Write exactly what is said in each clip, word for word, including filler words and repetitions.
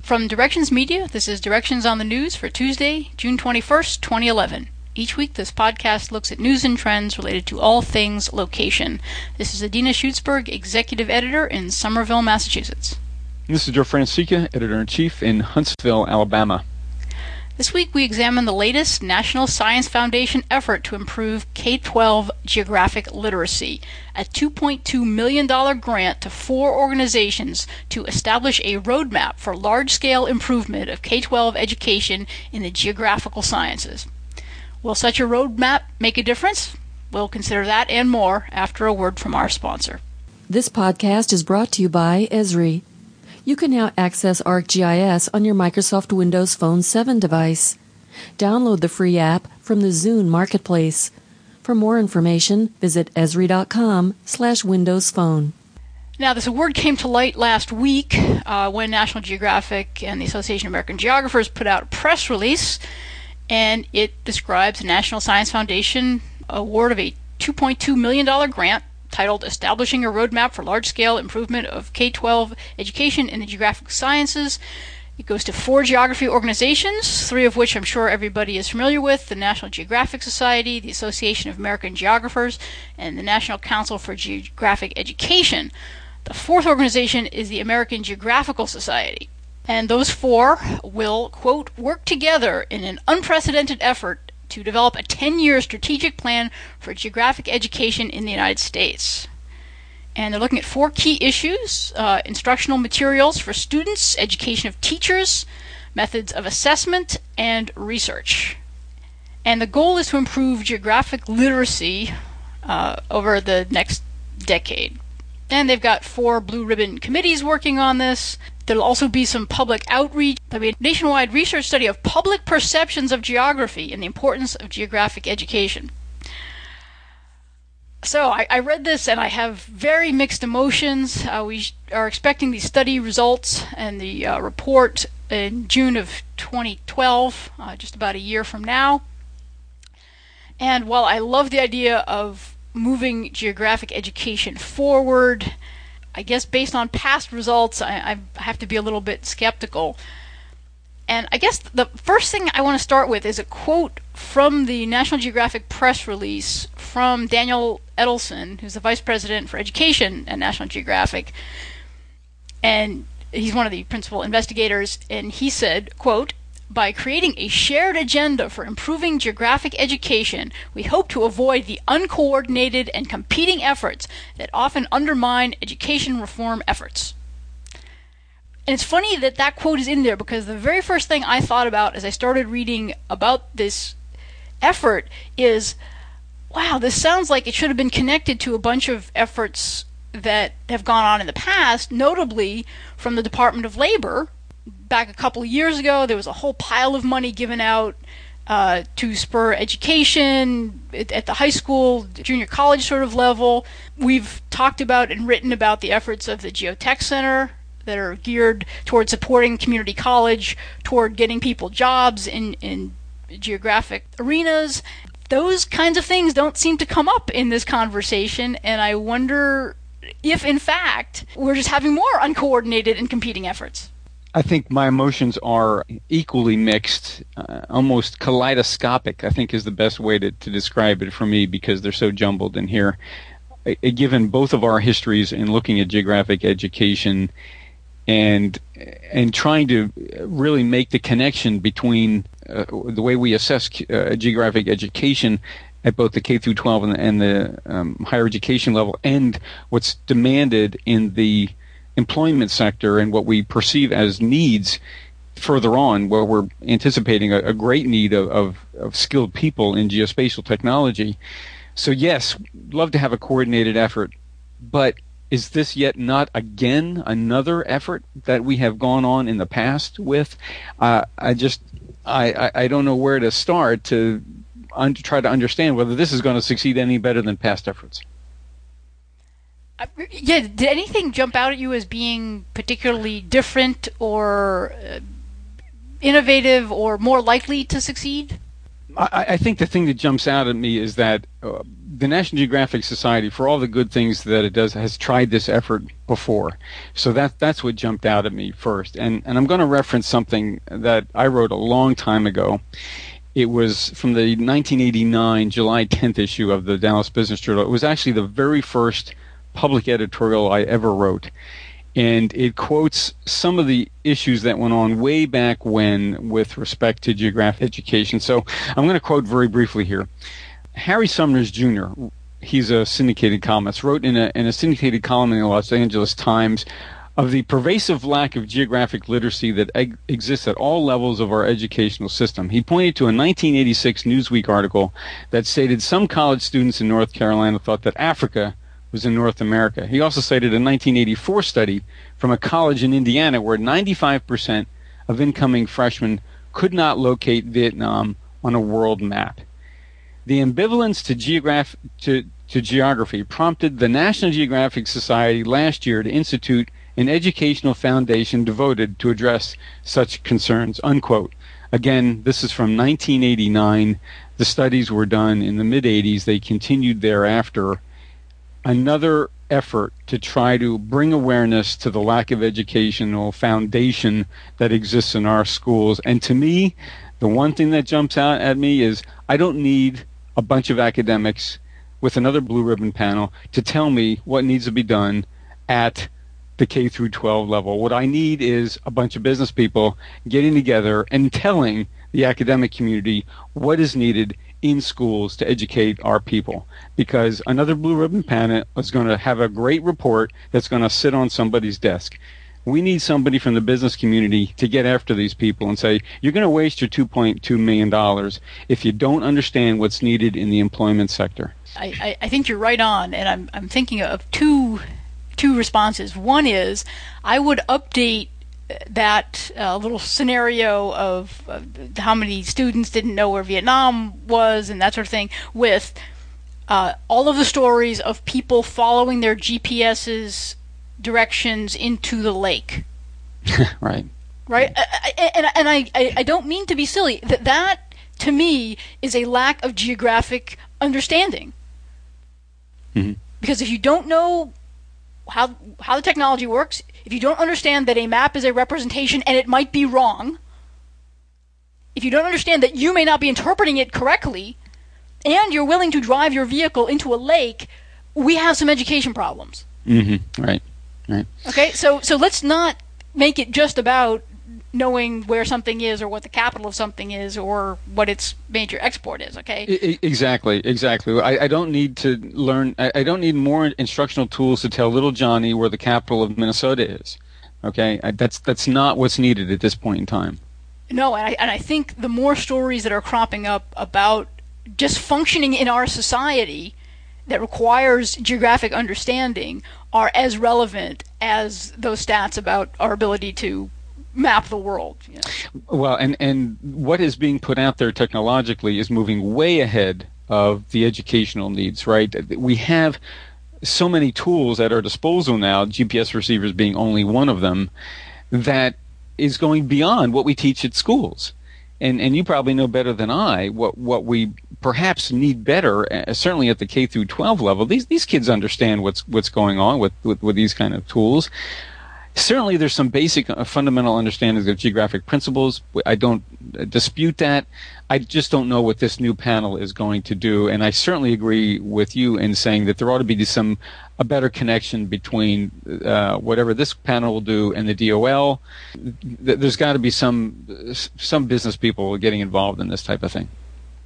From Directions Media, this is Directions on the News for Tuesday, June twenty-first, twenty eleven. Each week, this podcast looks at news and trends related to all things location. This is Adina Schutzberg, Executive Editor in Somerville, Massachusetts. This is Joe Francica, Editor-in-Chief in Huntsville, Alabama. This week, we examine the latest National Science Foundation effort to improve K twelve geographic literacy, a two point two million dollars grant to four organizations to establish a roadmap for large-scale improvement of K twelve education in the geographical sciences. Will such a roadmap make a difference? We'll consider that and more after a word from our sponsor. This podcast is brought to you by Esri. You can now access ArcGIS on your Microsoft Windows Phone seven device. Download the free app from the Zune Marketplace. For more information, visit esri.com slash Windows Phone. Now, this award came to light last week uh, when National Geographic and the Association of American Geographers put out a press release, and it describes the National Science Foundation award of a two point two million dollars grant titled Establishing a Roadmap for Large-Scale Improvement of K twelve Education in the Geographic Sciences. It goes to four geography organizations, three of which I'm sure everybody is familiar with: the National Geographic Society, the Association of American Geographers, and the National Council for Geographic Education. The fourth organization is the American Geographical Society. And those four will, quote, work together in an unprecedented effort to develop a ten-year strategic plan for geographic education in the United States. And they're looking at four key issues: uh, instructional materials for students, education of teachers, methods of assessment, and research. And the goal is to improve geographic literacy uh, over the next decade. And they've got four blue ribbon committees working on this. There'll also be some public outreach. There'll be a nationwide research study of public perceptions of geography and the importance of geographic education. So I, I read this and I have very mixed emotions. Uh, we are expecting the study results and the uh, report in June of twenty twelve, uh, just about a year from now. And while I love the idea of moving geographic education forward, I guess based on past results, I, I have to be a little bit skeptical. And I guess the first thing I want to start with is a quote from the National Geographic press release from Daniel Edelson, who's the Vice President for Education at National Geographic. And he's one of the principal investigators, and he said, quote, "By creating a shared agenda for improving geographic education, we hope to avoid the uncoordinated and competing efforts that often undermine education reform efforts." And it's funny that that quote is in there, because the very first thing I thought about as I started reading about this effort is, wow, this sounds like it should have been connected to a bunch of efforts that have gone on in the past, notably from the Department of Labor. Back a couple of years ago, there was a whole pile of money given out uh, to spur education at, at the high school, junior college sort of level. We've talked about and written about the efforts of the Geotech Center that are geared toward supporting community college, toward getting people jobs in, in geographic arenas. Those kinds of things don't seem to come up in this conversation, and I wonder if, in fact, we're just having more uncoordinated and competing efforts. I think my emotions are equally mixed, uh, almost kaleidoscopic, I think is the best way to, to describe it for me, because they're so jumbled in here. I, given both of our histories in looking at geographic education and and trying to really make the connection between uh, the way we assess uh, geographic education at both the K through twelve and the, and the um, higher education level, and what's demanded in the employment sector and what we perceive as needs further on, where we're anticipating a, a great need of, of, of skilled people in geospatial technology. So yes, love to have a coordinated effort, but is this yet not again another effort that we have gone on in the past with? Uh, I just, I, I, I don't know where to start to un- try to understand whether this is going to succeed any better than past efforts. Uh, yeah, did anything jump out at you as being particularly different or uh, innovative or more likely to succeed? I, I think the thing that jumps out at me is that uh, the National Geographic Society, for all the good things that it does, has tried this effort before. So that that's what jumped out at me first. And and I'm going to reference something that I wrote a long time ago. It was from the nineteen eighty-nine July tenth issue of the Dallas Business Journal. It was actually the very first public editorial I ever wrote. And it quotes some of the issues that went on way back when with respect to geographic education. So I'm going to quote very briefly here. Harry Sumners Junior, he's a syndicated columnist, wrote in a, in a syndicated column in the Los Angeles Times of the pervasive lack of geographic literacy that eg- exists at all levels of our educational system. He pointed to a nineteen eighty-six Newsweek article that stated some college students in North Carolina thought that Africa was in North America. He also cited a nineteen eighty-four study from a college in Indiana where ninety-five percent of incoming freshmen could not locate Vietnam on a world map. The ambivalence to, geograph- to, to geography prompted the National Geographic Society last year to institute an educational foundation devoted to address such concerns, unquote. Again, this is from nineteen eighty-nine. The studies were done in the mid-eighties. They continued thereafter. Another effort to try to bring awareness to the lack of educational foundation that exists in our schools. And to me, the one thing that jumps out at me is I don't need a bunch of academics with another blue ribbon panel to tell me what needs to be done at the K through twelve level. What I need is a bunch of business people getting together and telling the academic community what is needed in schools to educate our people. Because another blue ribbon panel is going to have a great report that's going to sit on somebody's desk. We need somebody from the business community to get after these people and say, you're going to waste your two point two million dollars if you don't understand what's needed in the employment sector. I, I, I think you're right on, and I'm I'm thinking of two two responses. One is I would update that uh, little scenario of uh, how many students didn't know where Vietnam was and that sort of thing with uh, all of the stories of people following their G P S's directions into the lake. Right. Right? I, I, and and I, I, I don't mean to be silly. That, that, to me, is a lack of geographic understanding. Mm-hmm. Because if you don't know how how the technology works, if you don't understand that a map is a representation and it might be wrong, if you don't understand that you may not be interpreting it correctly, and you're willing to drive your vehicle into a lake, we have some education problems. Mm-hmm. Right. Right. Okay, so so let's not make it just about knowing where something is or what the capital of something is or what its major export is, okay? I, exactly, exactly. I, I don't need to learn, I, I don't need more instructional tools to tell little Johnny where the capital of Minnesota is, okay? I, that's that's not what's needed at this point in time. No, and I, and I think the more stories that are cropping up about just functioning in our society that requires geographic understanding are as relevant as those stats about our ability to map the world. You know? Well, and, and what is being put out there technologically is moving way ahead of the educational needs, right? We have so many tools at our disposal now, G P S receivers being only one of them, that is going beyond what we teach at schools. And and you probably know better than I what, what we perhaps need better, uh, certainly at the K through twelve level. These these kids understand what's what's going on with, with, with these kind of tools. Certainly there's some basic uh, fundamental understandings of geographic principles. I don't uh, dispute that. I just don't know what this new panel is going to do. And I certainly agree with you in saying that there ought to be some a better connection between uh, whatever this panel will do and the D O L. There's got to be some some business people getting involved in this type of thing.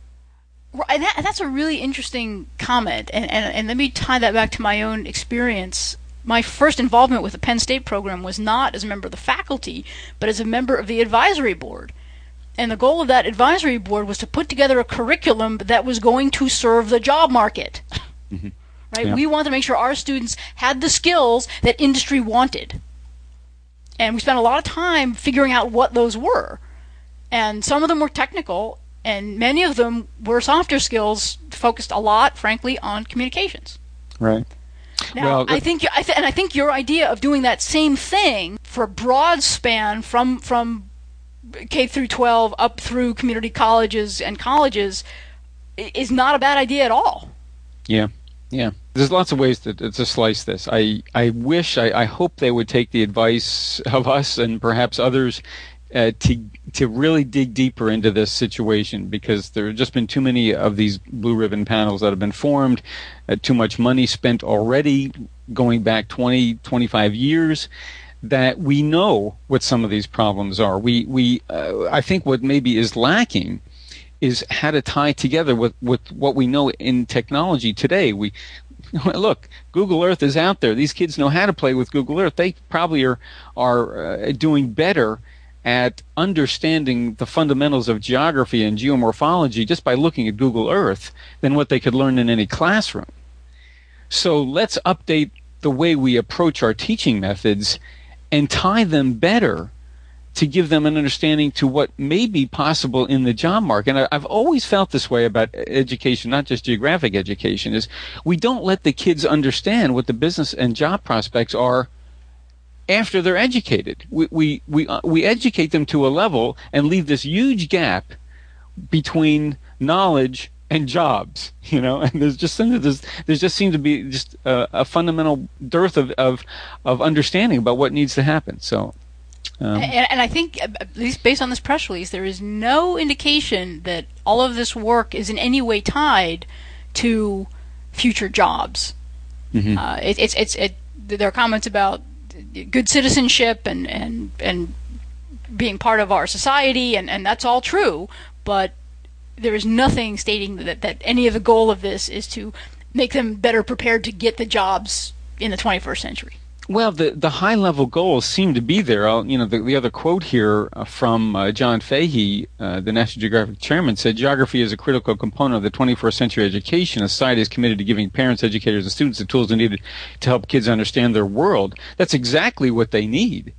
Right, that, that's a really interesting comment, and, and and let me tie that back to my own experience. My first involvement with the Penn State program was not as a member of the faculty, but as a member of the advisory board. And the goal of that advisory board was to put together a curriculum that was going to serve the job market. Mm-hmm. Right? Yeah. We wanted to make sure our students had the skills that industry wanted. And we spent a lot of time figuring out what those were. And some of them were technical, and many of them were softer skills, focused a lot, frankly, on communications. Right. Now, well, I think, I th- and I think your idea of doing that same thing for a broad span from from K through twelve up through community colleges and colleges is not a bad idea at all. Yeah, yeah. There's lots of ways to, to slice this. I, I wish, I, I hope they would take the advice of us and perhaps others uh, to to really dig deeper into this situation, because there have just been too many of these blue ribbon panels that have been formed, uh, too much money spent already going back twenty, twenty-five years, that we know what some of these problems are. We, we uh, I think what maybe is lacking is how to tie together with, with what we know in technology today. We look, Google Earth is out there. These kids know how to play with Google Earth. They probably are are uh, doing better at understanding the fundamentals of geography and geomorphology just by looking at Google Earth than what they could learn in any classroom. So let's update the way we approach our teaching methods and tie them better to give them an understanding to what may be possible in the job market. And I've always felt this way about education, not just geographic education, is we don't let the kids understand what the business and job prospects are after they're educated. We we we, uh, we educate them to a level and leave this huge gap between knowledge and jobs, you know, and there's just there's there's just seems to be just a, a fundamental dearth of, of of understanding about what needs to happen. So. Um, and, and I think, at least based on this press release, there is no indication that all of this work is in any way tied to future jobs. Mm-hmm. Uh, it, it's it's it. There are comments about good citizenship and and and being part of our society, and, and that's all true. But there is nothing stating that that any of the goal of this is to make them better prepared to get the jobs in the twenty-first century. Well, the, the high-level goals seem to be there. I'll, you know, the, the other quote here uh, from uh, John Fahey, uh, the National Geographic chairman, said, "Geography is a critical component of the twenty-first century education. A society is committed to giving parents, educators, and students the tools they needed to help kids understand their world." That's exactly what they need.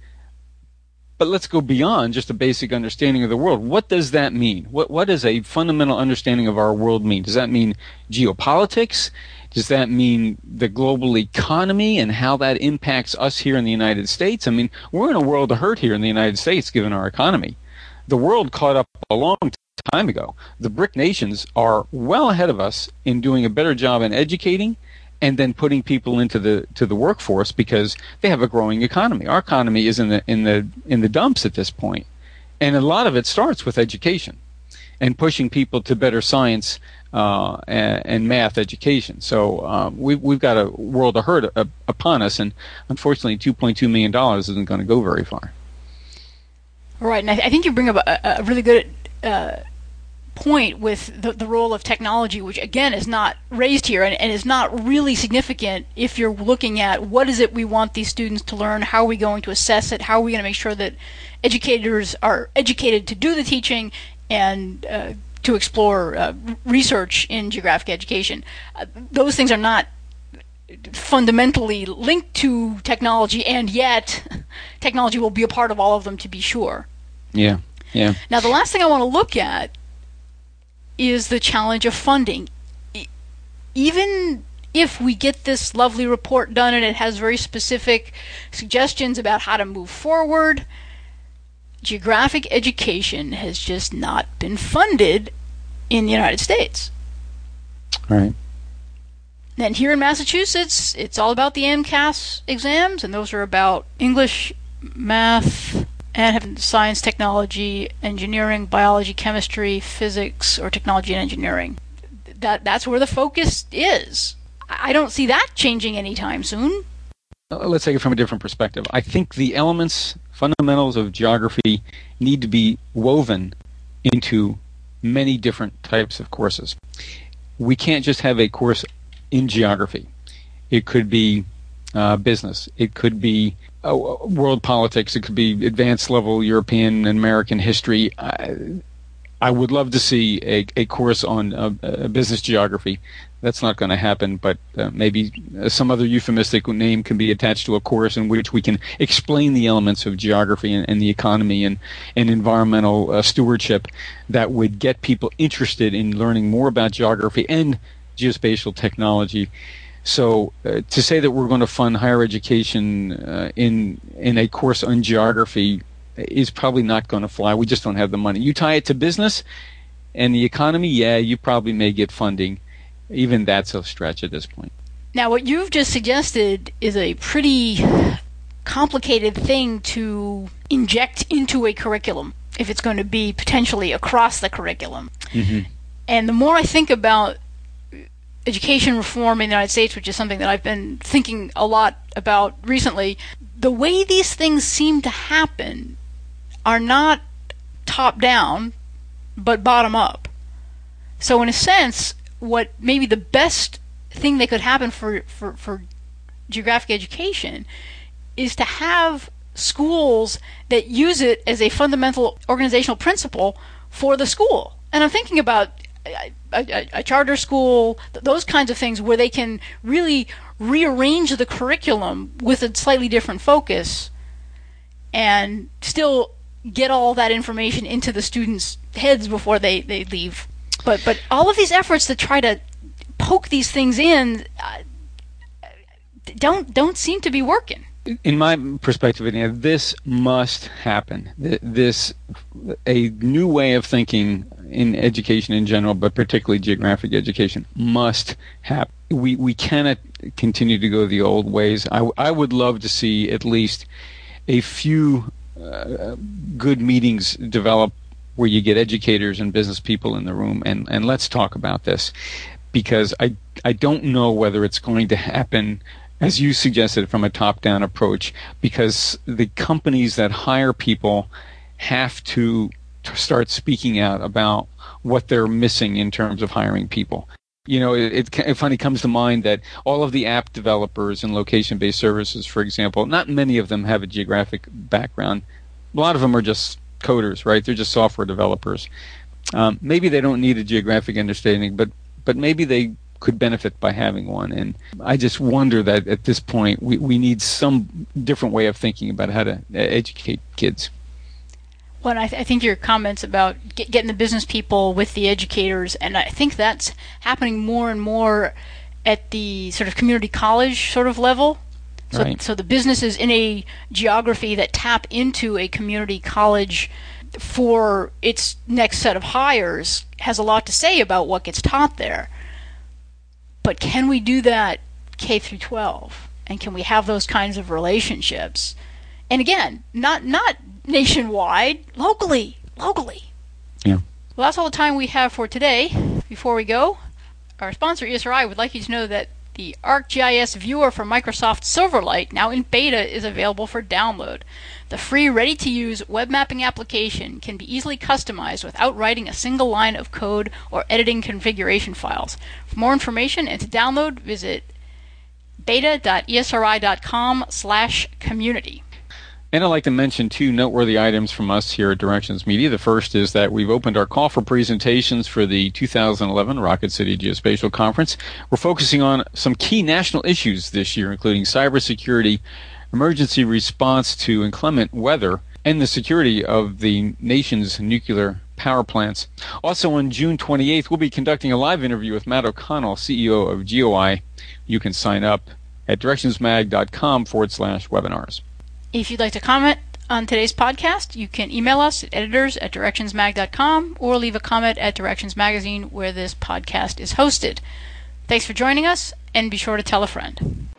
But let's go beyond just a basic understanding of the world. What does that mean? What What does a fundamental understanding of our world mean? Does that mean geopolitics? Does that mean the global economy and how that impacts us here in the United States? I mean, we're in a world of hurt here in the United States given our economy. The world caught up a long time ago. The BRIC nations are well ahead of us in doing a better job in educating and then putting people into the to the workforce because they have a growing economy. Our economy is in the in the in the dumps at this point. And a lot of it starts with education and pushing people to better science Uh, and, and math education. So um, we, we've got a world of hurt uh, upon us, and unfortunately two point two million dollars isn't going to go very far. Right, and I, th- I think you bring up a, a really good uh, point with the, the role of technology, which again is not raised here and, and is not really significant if you're looking at what is it we want these students to learn, how are we going to assess it, how are we going to make sure that educators are educated to do the teaching and uh, to explore uh, research in geographic education. Uh, those things are not fundamentally linked to technology, and yet technology will be a part of all of them to be sure. Yeah, yeah. Now, the last thing I want to look at is the challenge of funding. E- even if we get this lovely report done and it has very specific suggestions about how to move forward, geographic education has just not been funded in the United States. Right. And here in Massachusetts, it's all about the MCAS exams, and those are about English, math, and science, technology, engineering, biology, chemistry, physics, or technology and engineering. That that's where the focus is. I don't see that changing anytime soon. Let's take it from a different perspective. I think the elements, fundamentals of geography need to be woven into many different types of courses. We can't just have a course in geography. It could be uh, business. It could be uh, world politics. It could be advanced level European and American history. I, I would love to see a, a course on uh, uh, business geography. That's not going to happen, but uh, maybe some other euphemistic name can be attached to a course in which we can explain the elements of geography and, and the economy and, and environmental uh, stewardship that would get people interested in learning more about geography and geospatial technology. So uh, to say that we're going to fund higher education uh, in in a course on geography is probably not going to fly. We just don't have the money. You tie it to business and the economy, yeah, you probably may get funding. even that's a stretch at this point. Now, what you've just suggested is a pretty complicated thing to inject into a curriculum if it's going to be potentially across the curriculum. Mm-hmm. And the more I think about education reform in the United States, which is something that I've been thinking a lot about recently, the way these things seem to happen are not top down, but bottom up. So in a sense, what maybe the best thing that could happen for, for, for geographic education is to have schools that use it as a fundamental organizational principle for the school. And I'm thinking about a, a, a charter school, those kinds of things where they can really rearrange the curriculum with a slightly different focus and still get all that information into the students' heads before they, they leave. But but all of these efforts to try to poke these things in uh, don't don't seem to be working. In my perspective, this must happen. This, a new way of thinking in education in general, but particularly geographic education, must happen. We we cannot continue to go the old ways. I, I would love to see at least a few uh, good meetings develop where you get educators and business people in the room, and, and let's talk about this, because I I don't know whether it's going to happen, as you suggested, from a top-down approach, because the companies that hire people have to, to start speaking out about what they're missing in terms of hiring people. You know, it, it, it funny comes to mind that all of the app developers and location-based services, for example, not many of them have a geographic background. A lot of them are just coders, right? They're just software developers. Um, maybe they don't need a geographic understanding, but but maybe they could benefit by having one. And I just wonder that at this point we, we need some different way of thinking about how to educate kids. Well, I, th- I think your comments about get, getting the business people with the educators, and I think that's happening more and more at the sort of community college sort of level. So, right. so the businesses in a geography that tap into a community college for its next set of hires has a lot to say about what gets taught there. But can we do that K through twelve? And can we have those kinds of relationships? And again, not not nationwide, locally, locally. Yeah. Well, that's all the time we have for today. Before we go, our sponsor, E S R I, would like you to know that the ArcGIS Viewer for Microsoft Silverlight, now in beta, is available for download. The free, ready-to-use web mapping application can be easily customized without writing a single line of code or editing configuration files. For more information and to download, visit beta.esri.com slash community. And I'd like to mention two noteworthy items from us here at Directions Media. The first is that we've opened our call for presentations for the two thousand eleven Rocket City Geospatial Conference. We're focusing on some key national issues this year, including cybersecurity, emergency response to inclement weather, and the security of the nation's nuclear power plants. Also on June twenty-eighth, we'll be conducting a live interview with Matt O'Connell, C E O of GeoEye. You can sign up at directionsmag.com forward slash webinars. If you'd like to comment on today's podcast, you can email us at editors at directionsmag dot com or leave a comment at Directions Magazine, where this podcast is hosted. Thanks for joining us, and be sure to tell a friend.